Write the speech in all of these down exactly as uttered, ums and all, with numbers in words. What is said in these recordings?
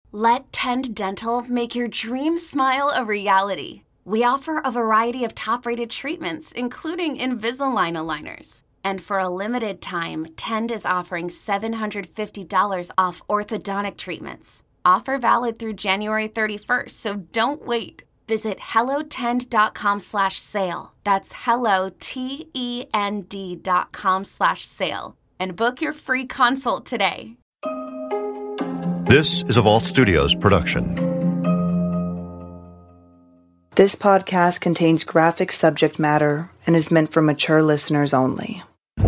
Let Tend Dental make your dream smile a reality. We offer a variety of top-rated treatments, including Invisalign aligners. And for a limited time, Tend is offering seven hundred fifty dollars off orthodontic treatments. Offer valid through January thirty-first, so don't wait. Visit hellotend.com slash sale. That's hello, T E N D dot com slash sale. And book your free consult today. This is a Vault Studios production. This podcast contains graphic subject matter and is meant for mature listeners only.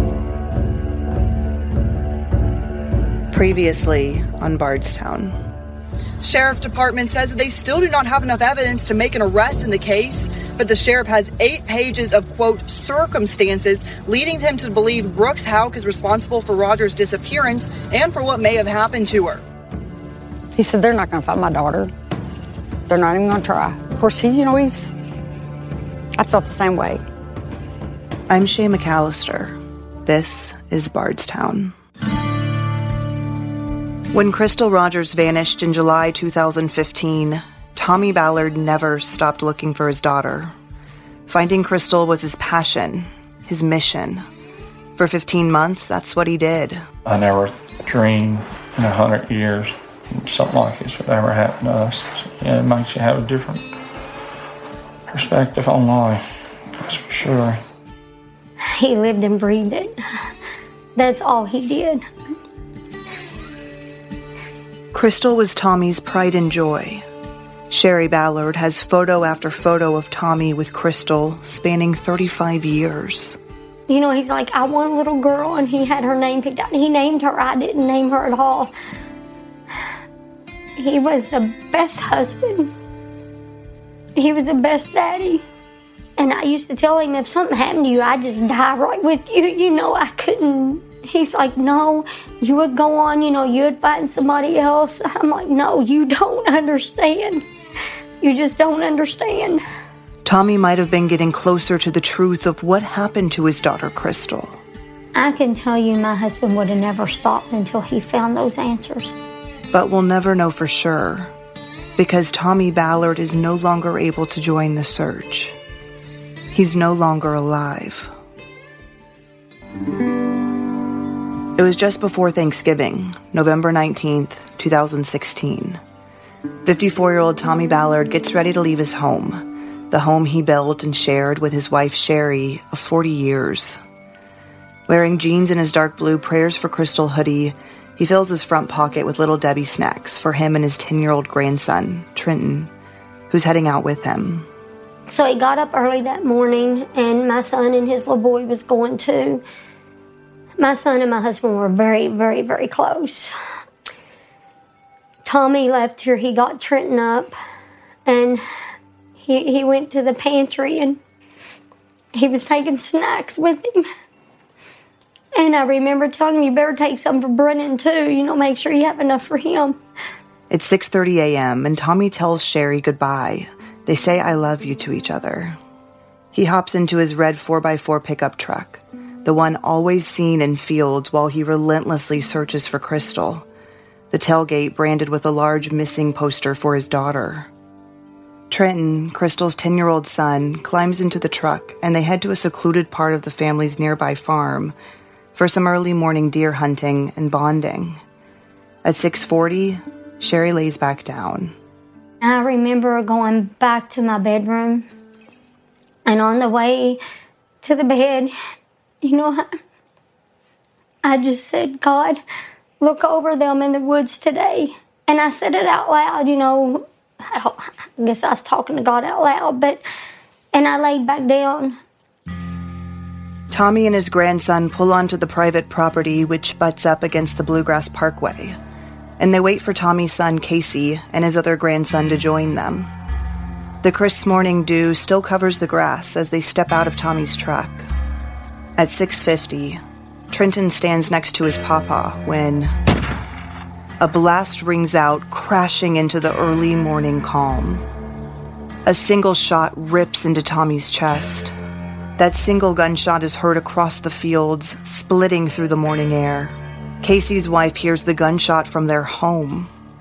Previously on Bardstown. Sheriff Department says that they still do not have enough evidence to make an arrest in the case, but the sheriff has eight pages of, quote, circumstances leading him to believe Brooks Houck is responsible for Roger's disappearance and for what may have happened to her. He said, they're not going to find my daughter. They're not even going to try. Of course, he, you know, he's... I felt the same way. I'm Shay McAllister. This is Bardstown. When Crystal Rogers vanished in July two thousand fifteen, Tommy Ballard never stopped looking for his daughter. Finding Crystal was his passion, his mission. For fifteen months, that's what he did. I never dreamed in a hundred years something like this would ever happen to us. Yeah, it makes you have a different perspective on life, that's for sure. He lived and breathed it. That's all he did. Crystal was Tommy's pride and joy. Sherry Ballard has photo after photo of Tommy with Crystal spanning thirty-five years. You know, he's like, I want a little girl, and he had her name picked out. He named her. I didn't name her at all. He was the best husband. He was the best daddy. And I used to tell him, if something happened to you, I'd just die right with you. You know, I couldn't. He's like, no, you would go on, you know, you would find somebody else. I'm like, no, you don't understand. You just don't understand. Tommy might have been getting closer to the truth of what happened to his daughter, Crystal. I can tell you my husband would have never stopped until he found those answers. But we'll never know for sure, because Tommy Ballard is no longer able to join the search. He's no longer alive. It was just before Thanksgiving, November nineteenth, two thousand sixteen. fifty-four-year-old Tommy Ballard gets ready to leave his home, the home he built and shared with his wife Sherry of forty years. Wearing jeans and his dark blue Prayers for Crystal hoodie, he fills his front pocket with Little Debbie snacks for him and his ten-year-old grandson, Trenton, who's heading out with him. So he got up early that morning, and my son and his little boy was going too. My son and my husband were very, very, very close. Tommy left here. He got Trenton up, and he he went to the pantry, and he was taking snacks with him. And I remember telling him, you better take some for Brennan, too. You know, make sure you have enough for him. It's six thirty a.m., and Tommy tells Sherry goodbye. They say I love you to each other. He hops into his red four by four pickup truck, the one always seen in fields while he relentlessly searches for Crystal, the tailgate branded with a large missing poster for his daughter. Trenton, Crystal's ten-year-old son, climbs into the truck, and they head to a secluded part of the family's nearby farm for some early morning deer hunting and bonding. At six forty, Sherry lays back down. I remember going back to my bedroom, and on the way to the bed, you know, I, I just said, God, look over them in the woods today. And I said it out loud, you know. I, I guess I was talking to God out loud, but, and I laid back down. Tommy and his grandson pull onto the private property which butts up against the Bluegrass Parkway, and they wait for Tommy's son Casey and his other grandson to join them. The crisp morning dew still covers the grass as they step out of Tommy's truck. At six fifty, Trenton stands next to his papa when a blast rings out, crashing into the early morning calm. A single shot rips into Tommy's chest. That single gunshot is heard across the fields, splitting through the morning air. Casey's wife hears the gunshot from their home.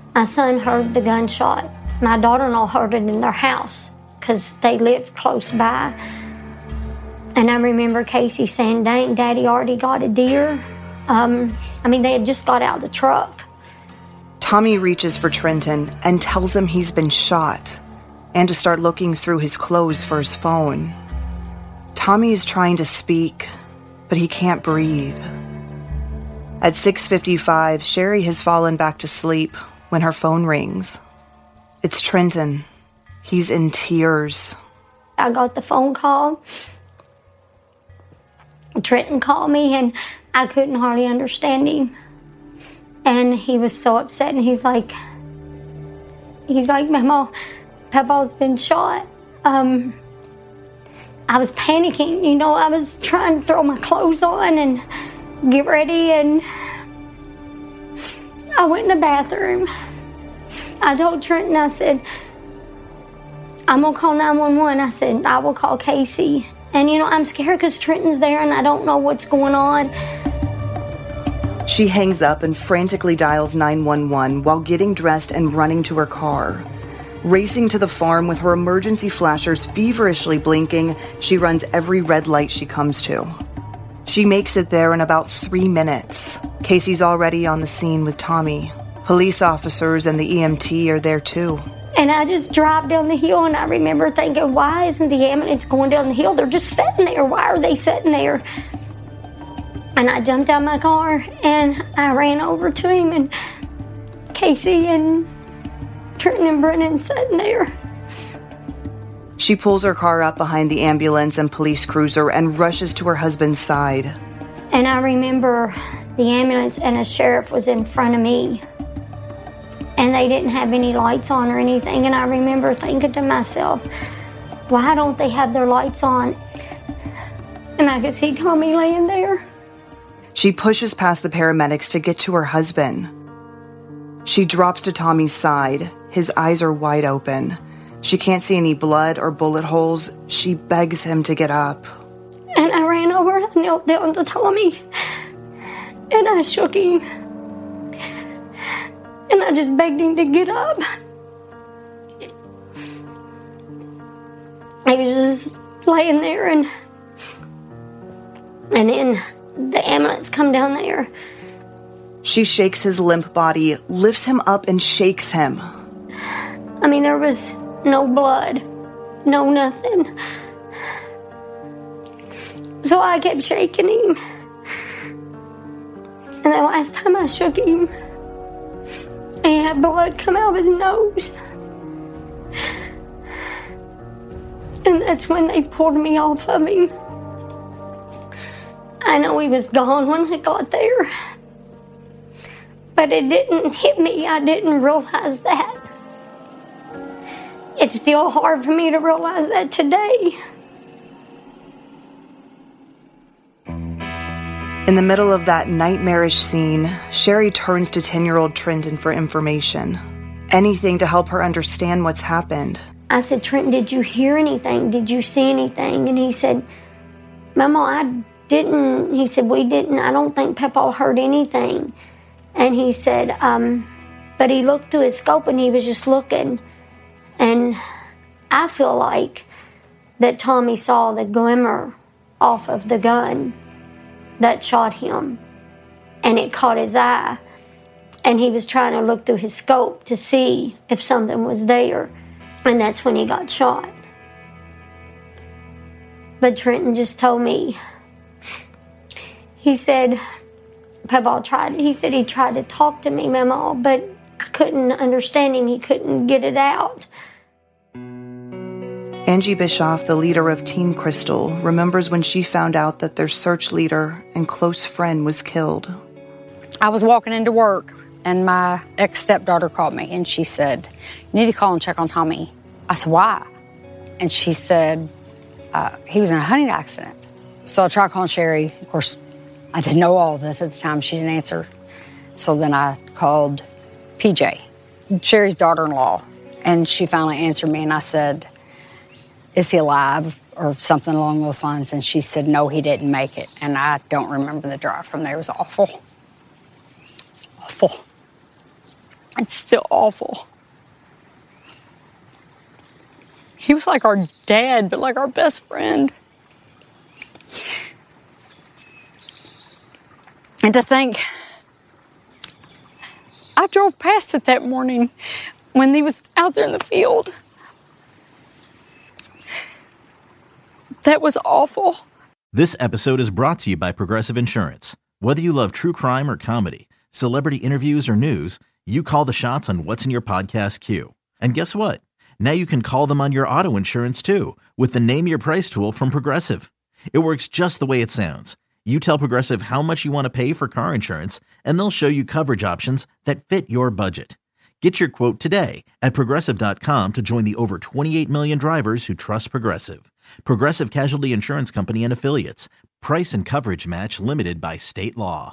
My son heard the gunshot. My daughter-in-law heard it in their house because they lived close by. And I remember Casey saying, dang, Daddy already got a deer. Um, I mean, they had just got out of the truck. Tommy reaches for Trenton and tells him he's been shot and to start looking through his clothes for his phone. Tommy is trying to speak, but he can't breathe. At six fifty-five, Sherry has fallen back to sleep when her phone rings. It's Trenton. He's in tears. I got the phone call. Trenton called me, and I couldn't hardly understand him. And he was so upset, and he's like, he's like, Mama, Papa's been shot. Um, I was panicking, you know, I was trying to throw my clothes on and get ready, and I went in the bathroom. I told Trenton, I said, I'm gonna call nine one one. I said, I will call Casey. And, you know, I'm scared because Trenton's there and I don't know what's going on. She hangs up and frantically dials nine one one while getting dressed and running to her car. Racing to the farm with her emergency flashers feverishly blinking, she runs every red light she comes to. She makes it there in about three minutes. Casey's already on the scene with Tommy. Police officers and the E M T are there too. And I just drive down the hill, and I remember thinking, why isn't the ambulance going down the hill? They're just sitting there. Why are they sitting there? And I jumped out of my car, and I ran over to him, and Casey and Trenton and Brennan sitting there. She pulls her car up behind the ambulance and police cruiser and rushes to her husband's side. And I remember the ambulance and a sheriff was in front of me. And they didn't have any lights on or anything. And I remember thinking to myself, why don't they have their lights on? And I could see Tommy laying there. She pushes past the paramedics to get to her husband. She drops to Tommy's side. His eyes are wide open. She can't see any blood or bullet holes. She begs him to get up. And I ran over and I knelt down to Tommy. And I shook him. And I just begged him to get up. He was just laying there, and and then the ambulance come down there. She shakes his limp body, lifts him up, and shakes him. I mean, there was no blood, no nothing. So I kept shaking him. And the last time I shook him, he had blood come out of his nose. And that's when they pulled me off of him. I know he was gone when I got there. But it didn't hit me. I didn't realize that. It's still hard for me to realize that today. In the middle of that nightmarish scene, Sherry turns to ten-year-old Trenton for information. Anything to help her understand what's happened. I said, Trenton, did you hear anything? Did you see anything? And he said, Mama, I didn't. He said, we didn't. I don't think Papa heard anything. And he said, um, but he looked through his scope and he was just looking. And I feel like that Tommy saw the glimmer off of the gun that shot him, and it caught his eye, and he was trying to look through his scope to see if something was there, and that's when he got shot. But Trenton just told me, he said, Papa tried, he said he tried to talk to me, Mama, but I couldn't understand him, he couldn't get it out. Angie Bischoff, the leader of Team Crystal, remembers when she found out that their search leader and close friend was killed. I was walking into work, and my ex-stepdaughter called me, and she said, you need to call and check on Tommy. I said, why? And she said, uh, he was in a hunting accident. So I tried calling Sherry. Of course, I didn't know all of this at the time. She didn't answer. So then I called P J, Sherry's daughter-in-law, and she finally answered me, and I said, is he alive, or something along those lines? And she said, no, he didn't make it. And I don't remember the drive from there. It was awful. Awful. It's still awful. He was like our dad, but like our best friend. And to think, I drove past it that morning when he was out there in the field. That was awful. This episode is brought to you by Progressive Insurance. Whether you love true crime or comedy, celebrity interviews or news, you call the shots on what's in your podcast queue. And guess what? Now you can call them on your auto insurance too with the Name Your Price tool from Progressive. It works just the way it sounds. You tell Progressive how much you want to pay for car insurance, and they'll show you coverage options that fit your budget. Get your quote today at Progressive dot com to join the over twenty-eight million drivers who trust Progressive. Progressive Casualty Insurance Company and Affiliates. Price and coverage match limited by state law.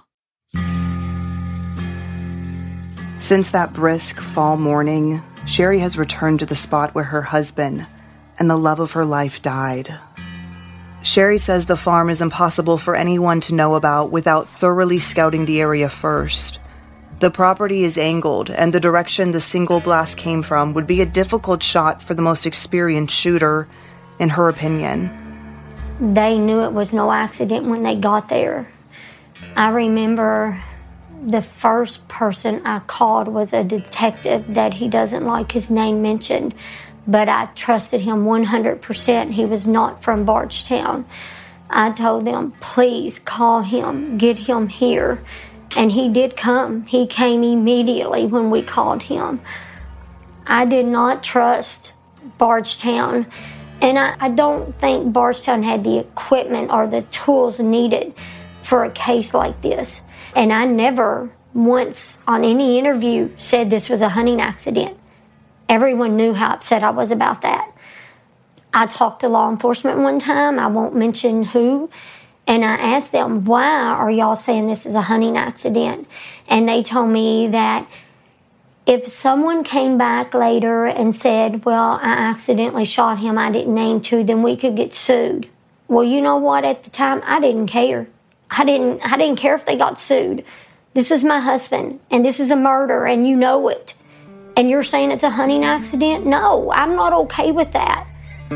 Since that brisk fall morning, Sherry has returned to the spot where her husband and the love of her life died. Sherry says the farm is impossible for anyone to know about without thoroughly scouting the area first. The property is angled, and the direction the single blast came from would be a difficult shot for the most experienced shooter, in her opinion. They knew it was no accident when they got there. I remember the first person I called was a detective that he doesn't like his name mentioned, but I trusted him one hundred percent. He was not from Bardstown. I told them, please call him, get him here. And he did come. He came immediately when we called him. I did not trust Bardstown. And I, I don't think Bardstown had the equipment or the tools needed for a case like this. And I never once on any interview said this was a hunting accident. Everyone knew how upset I was about that. I talked to law enforcement one time, I won't mention who, and I asked them, why are y'all saying this is a hunting accident? And they told me that if someone came back later and said, well, I accidentally shot him, I didn't aim to, then we could get sued. Well, you know what? At the time, I didn't care. I didn't, I didn't care if they got sued. This is my husband, and this is a murder, and you know it. And you're saying it's a hunting accident? No, I'm not okay with that.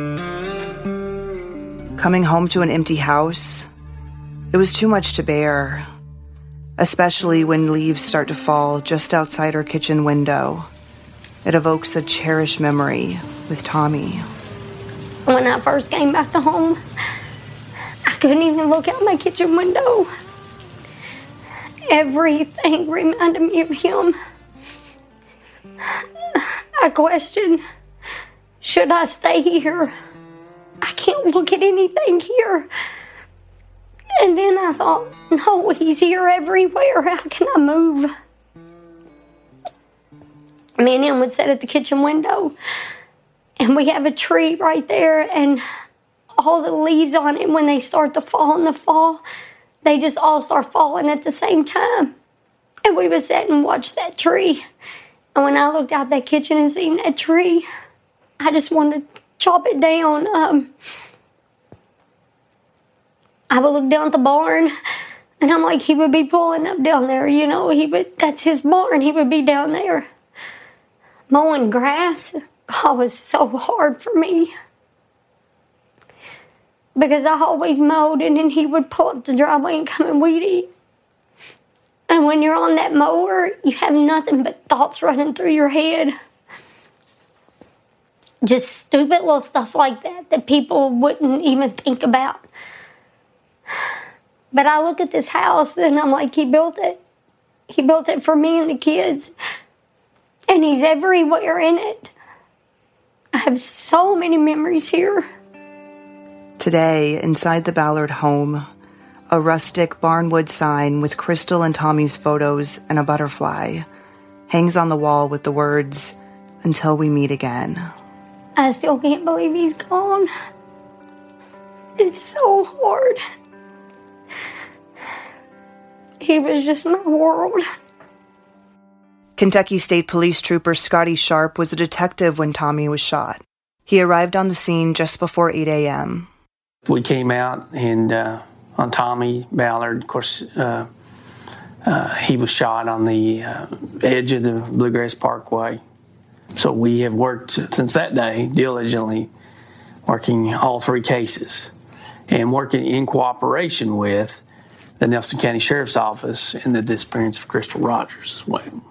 Coming home to an empty house, it was too much to bear, especially when leaves start to fall just outside her kitchen window. It evokes a cherished memory with Tommy. When I first came back to home, I couldn't even look out my kitchen window. Everything reminded me of him. I questioned, should I stay here? I can't look at anything here. And then I thought, no, he's here everywhere. How can I move? Me and him would sit at the kitchen window, and we have a tree right there, and all the leaves on it, when they start to fall in the fall, they just all start falling at the same time. And we would sit and watch that tree. And when I looked out that kitchen and seen that tree, I just wanted to chop it down. Um, I would look down at the barn, and I'm like, he would be pulling up down there, you know, he would, that's his barn, he would be down there. Mowing grass, oh, was so hard for me. Because I always mowed, and then he would pull up the driveway and come and weed eat. And when you're on that mower, you have nothing but thoughts running through your head. Just stupid little stuff like that that people wouldn't even think about. But I look at this house and I'm like, he built it. He built it for me and the kids. And he's everywhere in it. I have so many memories here. Today, inside the Ballard home, a rustic barnwood sign with Crystal and Tommy's photos and a butterfly hangs on the wall with the words, "Until we meet again." I still can't believe he's gone. It's so hard. He was just my world. Kentucky State Police Trooper Scotty Sharp was a detective when Tommy was shot. He arrived on the scene just before eight a.m. We came out and uh, on Tommy Ballard, of course, uh, Uh, he was shot on the uh, edge of the Bluegrass Parkway. So we have worked since that day diligently, working all three cases and working in cooperation with the Nelson County Sheriff's Office in the disappearance of Crystal Rogers as well.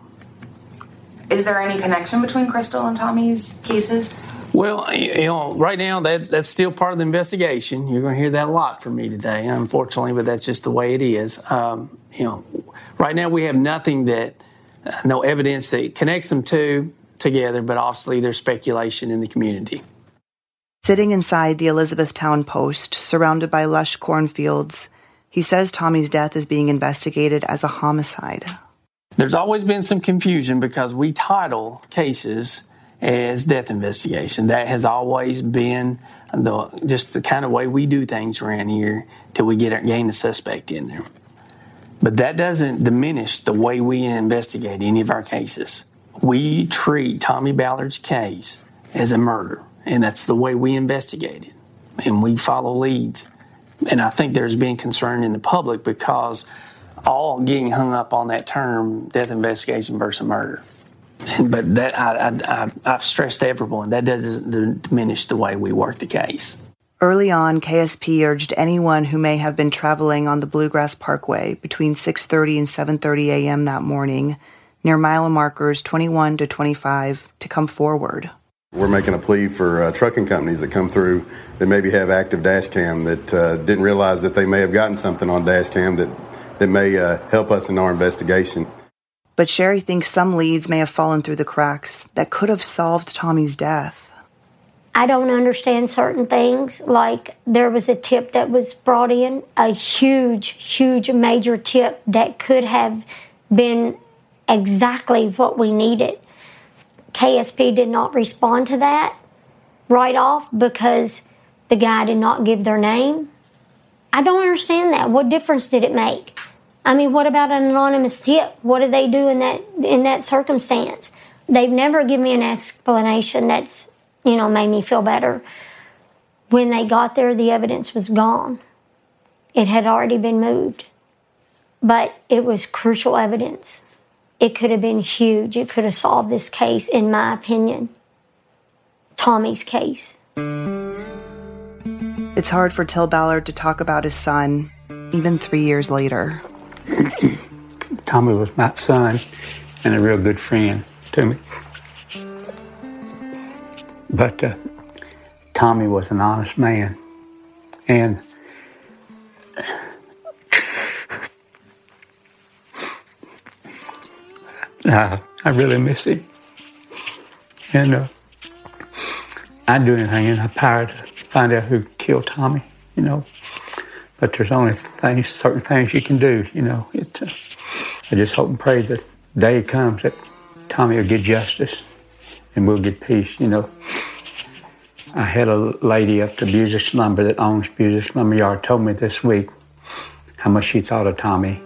Is there any connection between Crystal and Tommy's cases? Well, you know, right now that that's still part of the investigation. You're going to hear that a lot from me today, unfortunately, but that's just the way it is. Um, you know, right now we have nothing that, uh, no evidence that connects them two together, but obviously there's speculation in the community. Sitting inside the Elizabethtown Post, surrounded by lush cornfields, he says Tommy's death is being investigated as a homicide. There's always been some confusion because we title cases as death investigation. That has always been the just the kind of way we do things around here till we get our, gain a suspect in there. But that doesn't diminish the way we investigate any of our cases. We treat Tommy Ballard's case as a murder, and that's the way we investigate it. And we follow leads. And I think there's been concern in the public because all getting hung up on that term, death investigation versus murder. And, but that I, I, I've stressed to everyone, that doesn't diminish the way we work the case. Early on, K S P urged anyone who may have been traveling on the Bluegrass Parkway between six thirty and seven thirty a.m. that morning near mile markers twenty-one to twenty-five to come forward. We're making a plea for uh, trucking companies that come through that maybe have active dash cam that uh, didn't realize that they may have gotten something on dash cam that, that may uh, help us in our investigation. But Sherry thinks some leads may have fallen through the cracks that could have solved Tommy's death. I don't understand certain things, like there was a tip that was brought in, a huge, huge major tip that could have been exactly what we needed. K S P did not respond to that right off because the guy did not give their name. I don't understand that. What difference did it make? I mean, what about an anonymous tip? What did they do in that in that circumstance? They've never given me an explanation that's, you know, made me feel better. When they got there, the evidence was gone. It had already been moved. But it was crucial evidence. It could have been huge. It could have solved this case, in my opinion. Tommy's case. It's hard for Till Ballard to talk about his son, even three years later. Tommy was my son and a real good friend to me. But uh, Tommy was an honest man. And uh, I really miss him. And uh, I'd do anything in my power to find out who killed Tommy, you know. But there's only things, certain things you can do, you know. It, uh, I just hope and pray that the day comes that Tommy will get justice and we'll get peace, you know. I had a lady up to Busick's Lumber that owns Busick's Lumber Yard told me this week how much she thought of Tommy.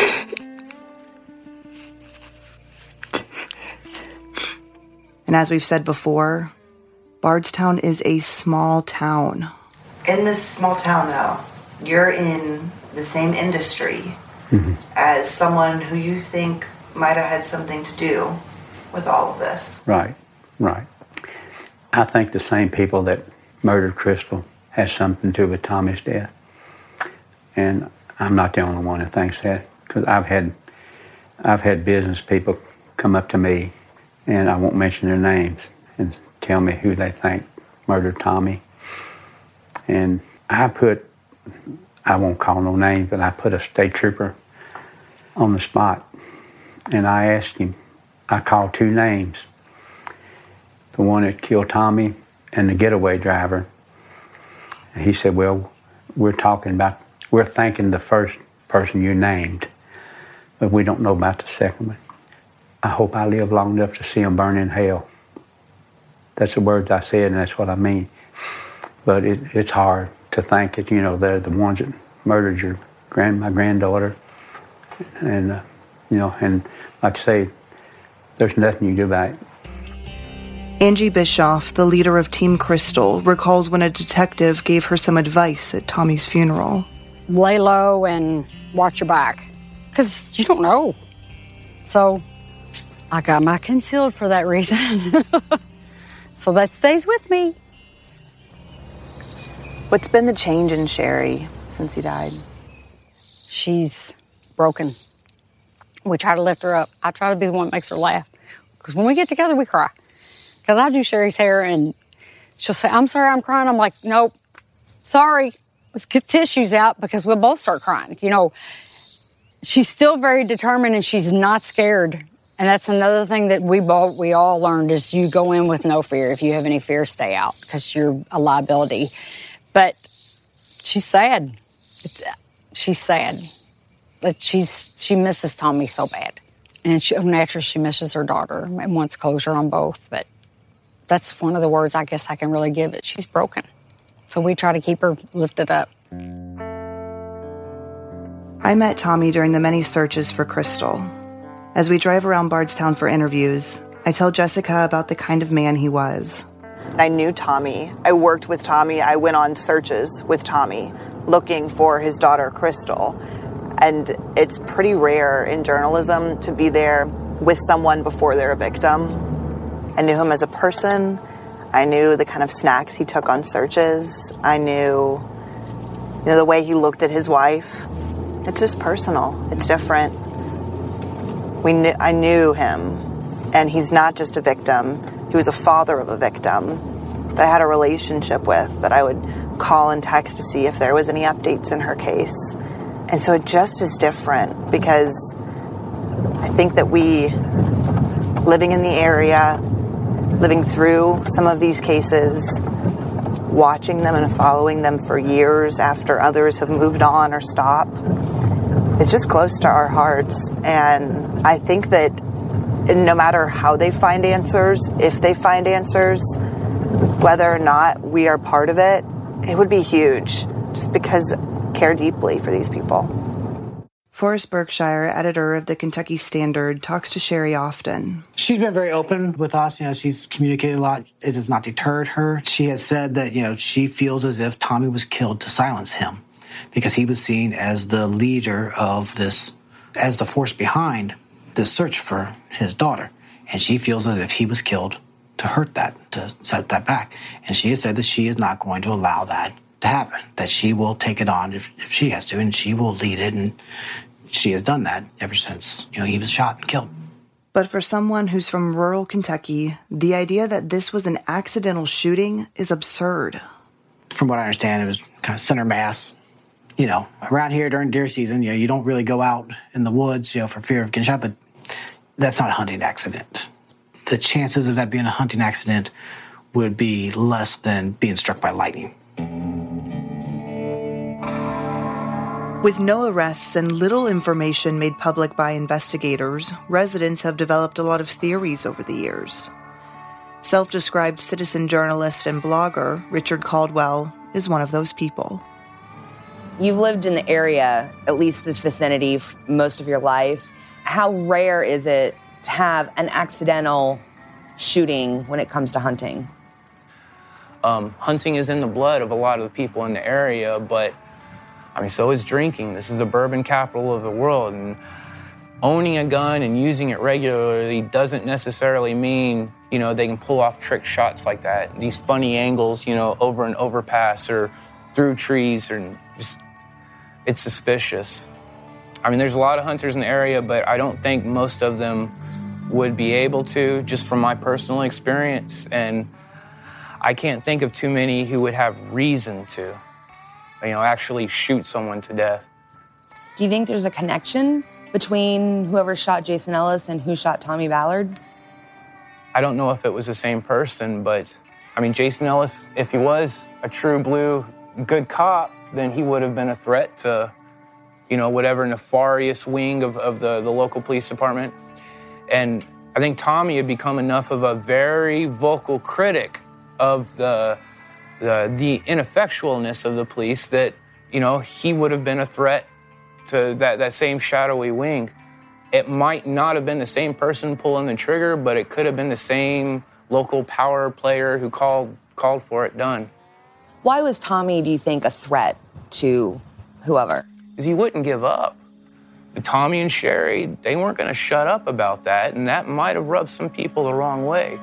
And as we've said before, Bardstown is a small town. In this small town, though, you're in the same industry mm-hmm. as someone who you think might have had something to do with all of this. Right, right. I think the same people that murdered Crystal has something to do with Tommy's death. And I'm not the only one that thinks that, because I've had, I've had business people come up to me, and I won't mention their names, and tell me who they think murdered Tommy. And I put, I won't call no names, but I put a state trooper on the spot. And I asked him, I called two names, the one that killed Tommy and the getaway driver. And he said, well, we're talking about, we're thinking the first person you named, but we don't know about the second one. I hope I live long enough to see them burn in hell. That's the words I said, and that's what I mean. But it, it's hard to think that, you know, they're the ones that murdered your grand, my granddaughter. And, uh, you know, and like I say, there's nothing you can do about it. Angie Bischoff, the leader of Team Crystal, recalls when a detective gave her some advice at Tommy's funeral. Lay low and watch your back, because you don't know. So I got my concealed for that reason. So that stays with me. What's been the change in Sherry since he died? She's broken. We try to lift her up. I try to be the one that makes her laugh. Because when we get together, we cry. Because I do Sherry's hair, and she'll say, I'm sorry, I'm crying. I'm like, nope, sorry. Let's get tissues out, because we'll both start crying. You know, she's still very determined, and she's not scared. And that's another thing that we both, we all learned is you go in with no fear. If you have any fear, stay out, because you're a liability. But she's sad. It's, she's sad. But she's she misses Tommy so bad. And she, naturally, she misses her daughter and wants closure on both. But that's one of the words I guess I can really give it. She's broken. So we try to keep her lifted up. I met Tommy during the many searches for Crystal. As we drive around Bardstown for interviews, I tell Jessica about the kind of man he was. I knew Tommy. I worked with Tommy. I went on searches with Tommy looking for his daughter, Crystal. And it's pretty rare in journalism to be there with someone before they're a victim. I knew him as a person. I knew the kind of snacks he took on searches. I knew, you know, the way he looked at his wife. It's just personal. It's different. We knew, I knew him, and he's not just a victim. He was a father of a victim that I had a relationship with, that I would call and text to see if there was any updates in her case. And so it just is different, because I think that we, living in the area, living through some of these cases, watching them and following them for years after others have moved on or stopped, it's just close to our hearts. And I think that no matter how they find answers, if they find answers, whether or not we are part of it, it would be huge, just because I care deeply for these people. Forrest Berkshire, editor of the Kentucky Standard, talks to Sherry often. She's been very open with us. You know, she's communicated a lot. It has not deterred her. She has said that, you know, she feels as if Tommy was killed to silence him, because he was seen as the leader of this, as the force behind this search for his daughter. And she feels as if he was killed to hurt that, to set that back. And she has said that she is not going to allow that to happen, that she will take it on if, if she has to, and she will lead it. And she has done that ever since, you know, he was shot and killed. But for someone who's from rural Kentucky, the idea that this was an accidental shooting is absurd. From what I understand, it was kind of center mass. You know, around here during deer season, you know, you don't really go out in the woods, you know, for fear of getting shot, but that's not a hunting accident. The chances of that being a hunting accident would be less than being struck by lightning. With no arrests and little information made public by investigators, residents have developed a lot of theories over the years. Self-described citizen journalist and blogger Richard Caldwell is one of those people. You've lived in the area, at least this vicinity, for most of your life. How rare is it to have an accidental shooting when it comes to hunting? Um, hunting is in the blood of a lot of the people in the area, but I mean, so is drinking. This is the bourbon capital of the world, and owning a gun and using it regularly doesn't necessarily mean, you know, they can pull off trick shots like that. These funny angles, you know, over an overpass or through trees, or just, it's suspicious. I mean, there's a lot of hunters in the area, but I don't think most of them would be able to, just from my personal experience. And I can't think of too many who would have reason to, you know, actually shoot someone to death. Do you think there's a connection between whoever shot Jason Ellis and who shot Tommy Ballard? I don't know if it was the same person, but I mean, Jason Ellis, if he was a true blue good cop, then he would have been a threat to, you know, whatever nefarious wing of, of the, the local police department. And I think Tommy had become enough of a very vocal critic of the The, the ineffectualness of the police that, you know, he would have been a threat to that, that same shadowy wing. It might not have been the same person pulling the trigger, but it could have been the same local power player who called called for it done. Why was Tommy, do you think, a threat to whoever? Because he wouldn't give up. Tommy and Sherry, they weren't going to shut up about that, and that might have rubbed some people the wrong way.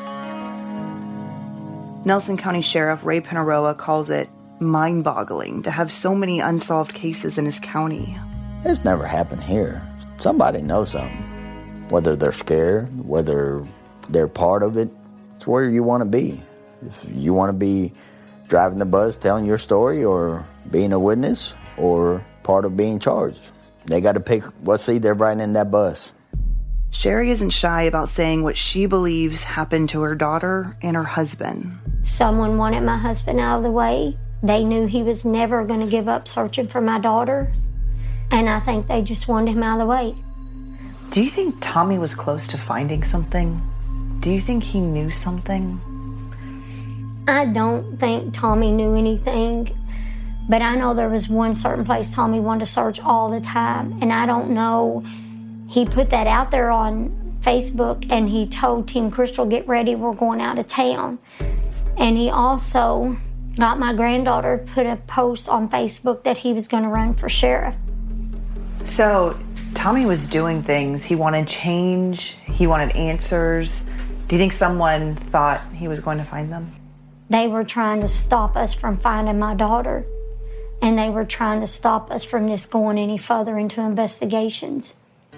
Nelson County Sheriff Ray Pinaroa calls it mind-boggling to have so many unsolved cases in his county. It's never happened here. Somebody knows something. Whether they're scared, whether they're part of it, it's where you want to be. If you want to be driving the bus, telling your story, or being a witness, or part of being charged, they got to pick what seat they're riding in that bus. Sherry isn't shy about saying what she believes happened to her daughter and her husband. Someone wanted my husband out of the way. They knew he was never going to give up searching for my daughter, and I think they just wanted him out of the way. Do you think Tommy was close to finding something? Do you think he knew something? I don't think Tommy knew anything, but I know there was one certain place Tommy wanted to search all the time, and I don't know. He put that out there on Facebook, and he told Team Crystal, get ready, we're going out of town. And he also got my granddaughter to put a post on Facebook that he was going to run for sheriff. So Tommy was doing things. He wanted change. He wanted answers. Do you think someone thought he was going to find them? They were trying to stop us from finding my daughter, and they were trying to stop us from this going any further into investigations.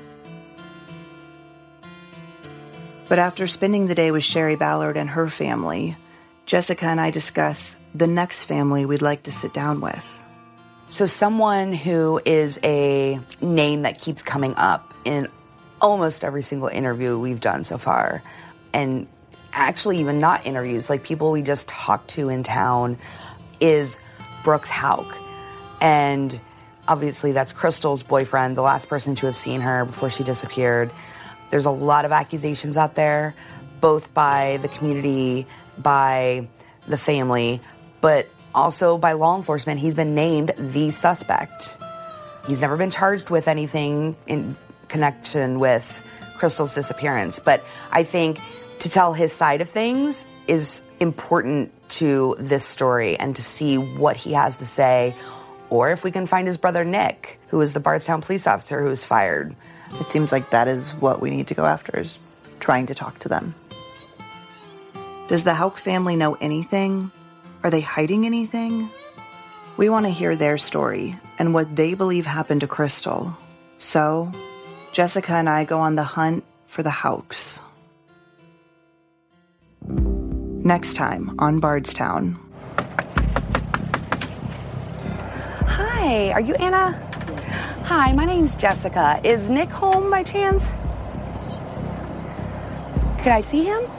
But after spending the day with Sherry Ballard and her family, Jessica and I discuss the next family we'd like to sit down with. So someone who is a name that keeps coming up in almost every single interview we've done so far, and actually even not interviews, like people we just talked to in town, is Brooks Houck. And obviously that's Crystal's boyfriend, the last person to have seen her before she disappeared. There's a lot of accusations out there, both by the community, by the family, but also by law enforcement. He's been named the suspect. He's never been charged with anything in connection with Crystal's disappearance. But I think to tell his side of things is important to this story, and to see what he has to say, or if we can find his brother Nick, who is the Bardstown police officer who was fired. It seems like that is what we need to go after, is trying to talk to them. Does the Houck family know anything? Are they hiding anything? We want to hear their story and what they believe happened to Crystal. So, Jessica and I go on the hunt for the Houcks. Next time on Bardstown. Hi, are you Anna? Hi, my name's Jessica. Is Nick home by chance? Could I see him?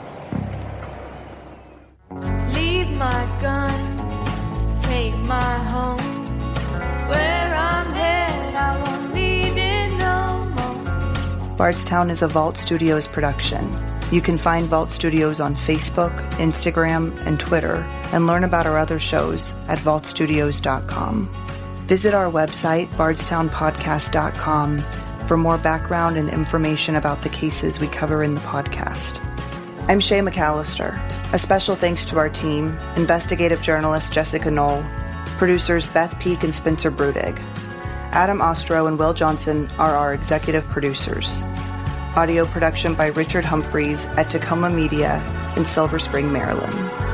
Leave my gun, take my home. Where I'm headed, I won't need it no more. Bardstown is a Vault Studios production. You can find Vault Studios on Facebook, Instagram, and Twitter, and learn about our other shows at vault studios dot com. Visit our website, bardstown podcast dot com, for more background and information about the cases we cover in the podcast. I'm Shay McAllister. A special thanks to our team, investigative journalist Jessica Knoll, producers Beth Peak and Spencer Brudig. Adam Ostro and Will Johnson are our executive producers. Audio production by Richard Humphreys at Tacoma Media in Silver Spring, Maryland.